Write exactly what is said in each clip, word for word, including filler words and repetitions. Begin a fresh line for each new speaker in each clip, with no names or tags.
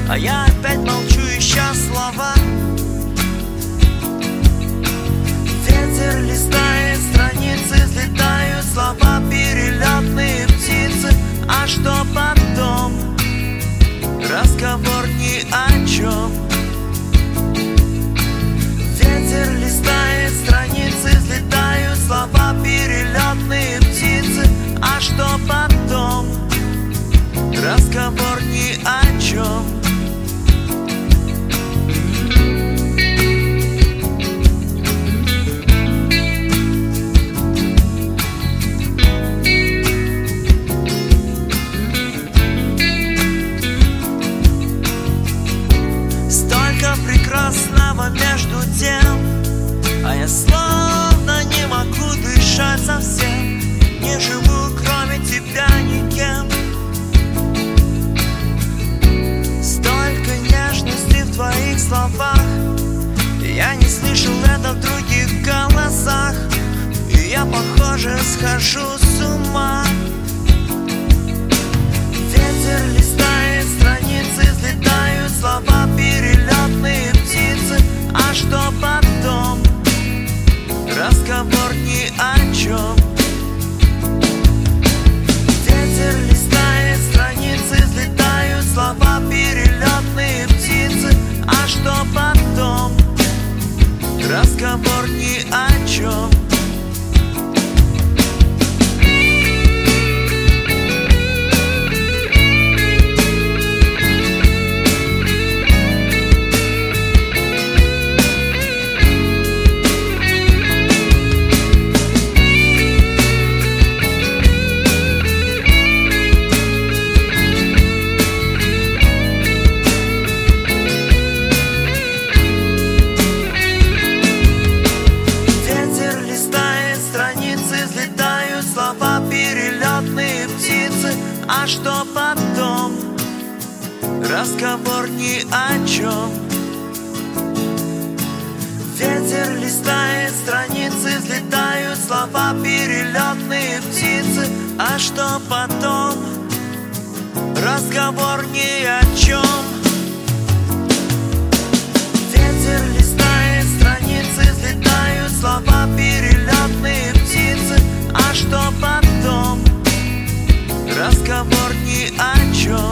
а я опять молчу, ища слова. Ветер листает страницы, взлетают слова, перелетные птицы. А что потом? Разговор ни о чем. Ветер листает страницы, взлетают слова, перелетные птицы. А что потом? Разговор ни о чем. Столько прекрасного между тем, а я словно не могу дышать совсем. Не живу кроме тебя никем. Столько нежности в твоих словах, я не слышал это в других голосах. И я, похоже, схожу с ума. Ветер листает страницы, взлетают слова, перелетные птицы. А что потом? Разговор ни о чем. Ветер листает страницы, взлетают слова, перелетные птицы. А что потом? Разговор ни о чем. Перелетные птицы, а что потом? Разговор ни о чем. Ветер листает страницы, взлетают слова, перелетные птицы. А что потом? Разговор ни о чем. Ветер листает страницы, взлетают слова, перелетные птицы. А что потом? Разговор ни о чем.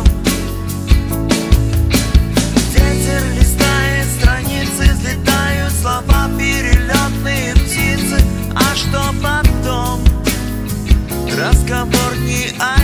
Ветер листает страницы, взлетают слова, перелетные птицы. А что потом? Разговор ни о чем.